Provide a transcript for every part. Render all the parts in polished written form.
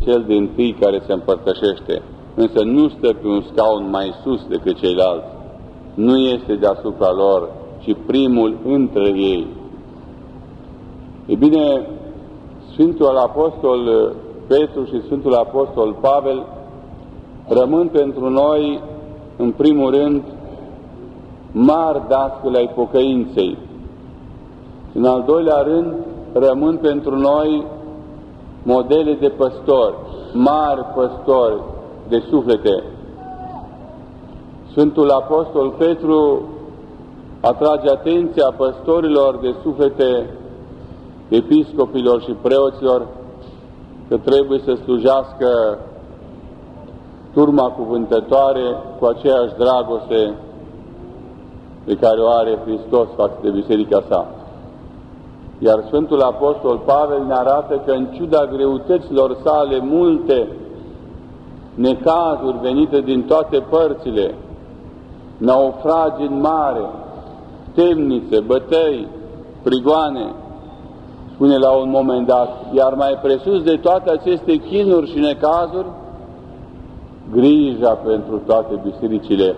cel dintâi care se împărtășește, însă nu stă pe un scaun mai sus decât ceilalți. Nu este deasupra lor, ci primul între ei. E bine, Sfântul Apostol Petru și Sfântul Apostol Pavel rămân pentru noi, în primul rând, mari dascăli ai pocăinței. În al doilea rând, rămân pentru noi modele de păstori, mari păstori de suflete. Sfântul Apostol Petru atrage atenția păstorilor de suflete, episcopilor și preoților, că trebuie să slujească turma cuvântătoare cu aceeași dragoste pe care o are Hristos față de biserica sa. Iar Sfântul Apostol Pavel ne arată că, în ciuda greutăților sale multe, necazuri venite din toate părțile, naufragii în mare, temnițe, bătăi, prigoane, spune la un moment dat, iar mai presus de toate aceste chinuri și necazuri, grija pentru toate bisericile.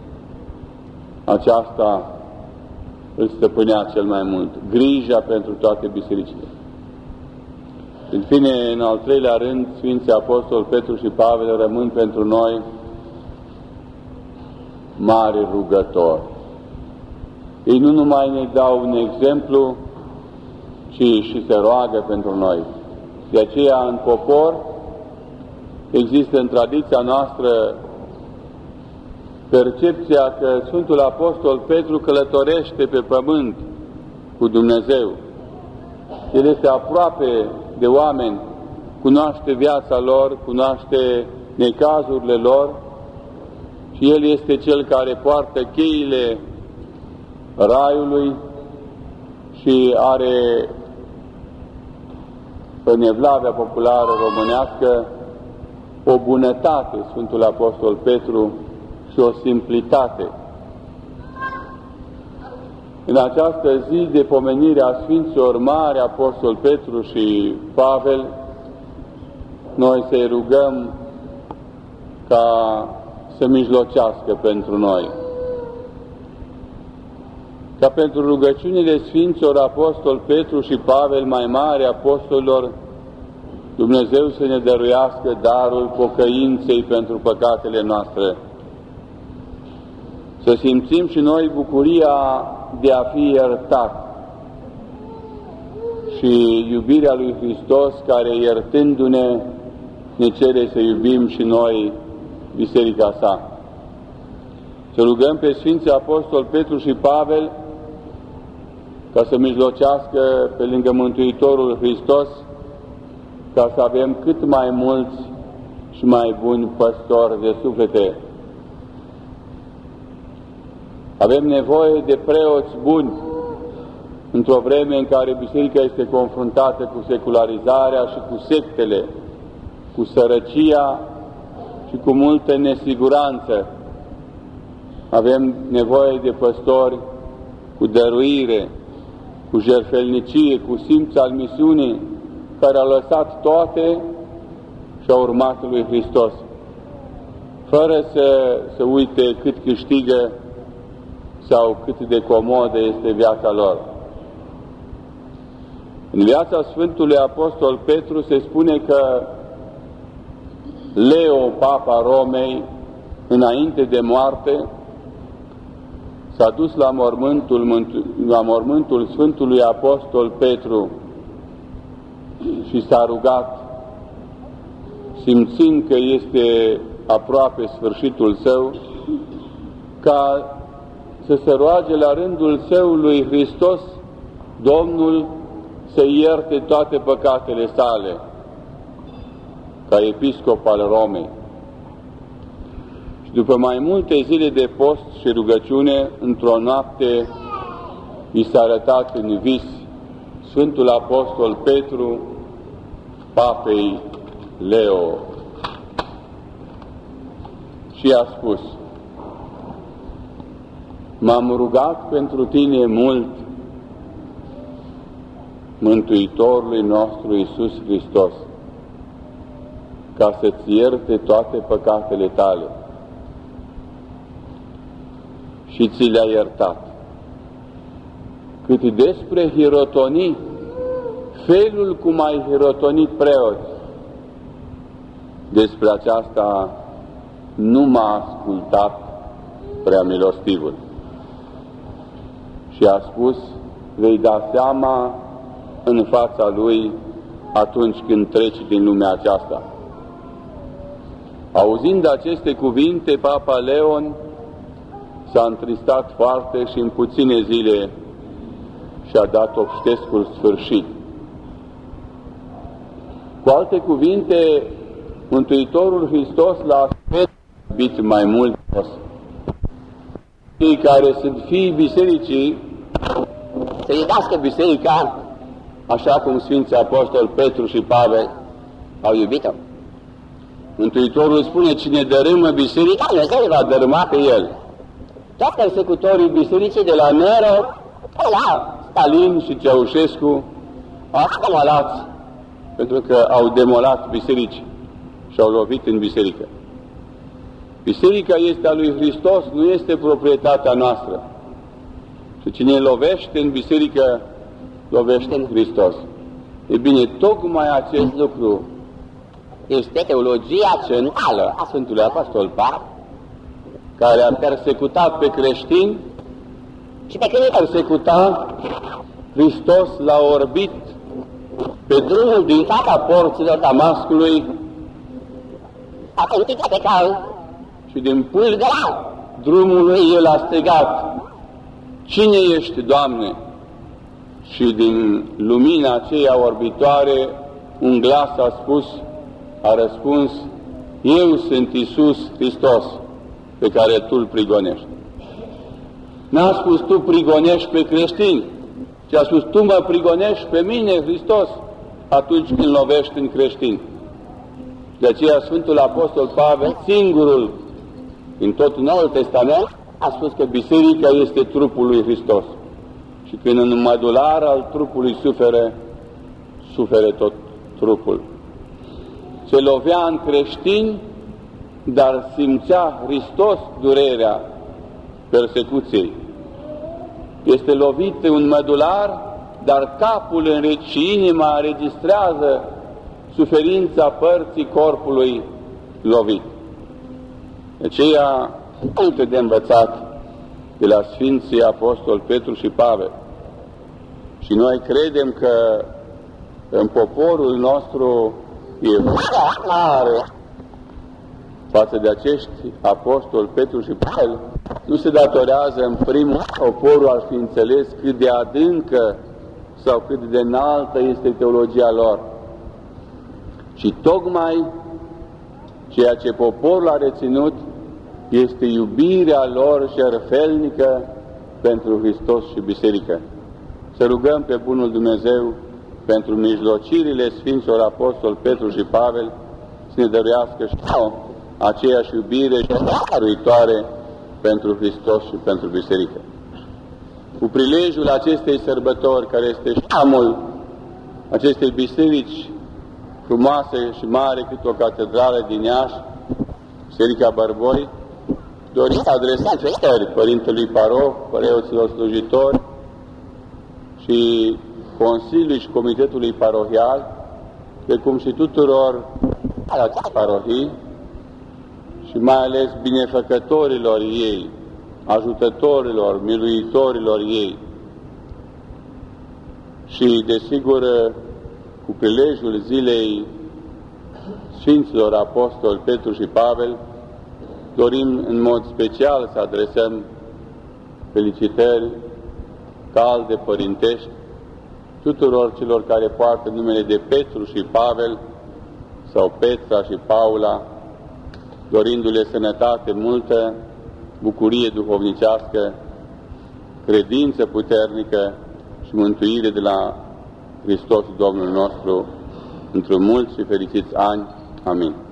Aceasta îl stăpânea cel mai mult, grija pentru toate bisericile. În fine, în al treilea rând, Sfinții Apostol Petru și Pavel rămân pentru noi mari rugători. Ei nu numai ne dau un exemplu, ci și se roagă pentru noi. De aceea, în popor, există în tradiția noastră percepția că Sfântul Apostol Petru călătorește pe pământ cu Dumnezeu. El este aproape de oameni, cunoaște viața lor, cunoaște necazurile lor și el este cel care poartă cheile raiului și are în evlavia populară românească o bunătate, Sfântul Apostol Petru, și o simplitate. În această zi de pomenire a Sfinților Mari Apostol Petru și Pavel, noi să-i rugăm ca să mijlocească pentru noi. Ca pentru rugăciunile Sfinților Apostol Petru și Pavel, mai mari apostolilor, Dumnezeu să ne dăruiască darul pocăinței pentru păcatele noastre. Să simțim și noi bucuria de a fi iertat și iubirea lui Hristos, care, iertându-ne, ne cere să iubim și noi biserica sa. Să rugăm pe Sfinții Apostol Petru și Pavel ca să mijlocească pe lângă Mântuitorul Hristos, ca să avem cât mai mulți și mai buni păstori de suflete. Avem nevoie de preoți buni într-o vreme în care biserica este confruntată cu secularizarea și cu sectele, cu sărăcia și cu multă nesiguranță. Avem nevoie de păstori cu dăruire, cu jertfelnicie, cu simț al misiunii, care a lăsat toate și a urmat lui Hristos, fără să uite cât câștigă sau cât de comodă este viața lor. În viața Sfântului Apostol Petru se spune că Leo, Papa Romei, înainte de moarte, s-a dus la mormântul Sfântului Apostol Petru și s-a rugat, simțind că este aproape sfârșitul său, ca să se roage la rândul său lui Hristos, Domnul să ierte toate păcatele sale, ca episcop al Romei. Și după mai multe zile de post și rugăciune, într-o noapte i s-a arătat în vis Sfântul Apostol Petru, Papei Leo, și a spus: m-am rugat pentru tine mult Mântuitorului nostru Iisus Hristos, ca să-ți ierte toate păcatele tale. Și ți le-a iertat. Cât despre hirotonii, felul cum ai hirotonit preoți, despre aceasta nu m-a ascultat prea milostivul. Și a spus, vei da seama în fața lui atunci când treci din lumea aceasta. Auzind aceste cuvinte, Papa Leon s-a întristat foarte și în puține zile și-a dat obștescul sfârșit. Cu alte cuvinte, Mântuitorul Hristos l-a iubit mai mult. Cei care sunt fiii bisericii să iubească biserica așa cum Sfinții Apostoli Petru și Pavel au iubit-o. Mântuitorul spune, cine dărâmă biserica, Dumnezeu va dărâma pe el. Toți persecutorii bisericii de la Nero, la Stalin și Ceaușescu, au demolați pentru că au demolat biserici și au lovit în biserică. Biserica este a lui Hristos, nu este proprietatea noastră. Și cine lovește în biserică, lovește în Hristos. E bine, tocmai acest lucru este teologia centrală a Sfântului Apostol Pavel, care a persecutat pe creștini și pe când persecuta, Hristos l-a orbit pe drumul din fața porților Damascului, a pântit pe cal și din pâlgăra drumului el a strigat, cine ești, Doamne? Și din lumina aceea orbitoare un glas a spus, a răspuns, eu sunt Iisus Hristos pe care tu îl prigonești. N-a spus tu prigonești pe creștini, ci a spus tu mă prigonești pe mine, Hristos, atunci când lovești în creștini. De aceea Sfântul Apostol Pavel, singurul din tot Noul Testament, a spus că biserica este trupul lui Hristos. Și când în mădular al trupului sufere tot trupul. Se lovea în creștini, dar simțea Hristos durerea persecuției. Este lovit un mădular, dar capul și inima înregistrează suferința părții corpului lovit. De aceea, multe de învățat de la Sfinții Apostoli Petru și Pavel. Și noi credem că în poporul nostru e mare față de acești apostoli Petru și Pavel. Nu se datorează în primul poporul ar fi înțeles cât de adâncă sau cât de înaltă este teologia lor, ci tocmai ceea ce poporul a reținut este iubirea lor jertfelnică pentru Hristos și Biserică. Să rugăm pe bunul Dumnezeu pentru mijlocirile Sfinților Apostoli Petru și Pavel să ne dăruiască și aceeași iubire și dăruitoare pentru Hristos și pentru Biserică. Cu prilejul acestei sărbători, care este șamul acestei biserici frumoase și mare cât o catedrală din Iași, Biserica Bărboi, dorim să adresăm felicitări Părintelui Paroh, preoților slujitori și Consiliului și Comitetului Parohial, precum și tuturor parohii și mai ales binefăcătorilor ei, ajutătorilor, miluitorilor ei. Și, desigur, cu prilejul zilei Sfinților Apostoli Petru și Pavel, dorim în mod special să adresăm felicitări calde părintești tuturor celor care poartă numele de Petru și Pavel sau Petra și Paula, dorindu-le sănătate multă, bucurie duhovnicească, credință puternică și mântuire de la Hristos Domnul nostru într-un mulți și fericiți ani. Amin.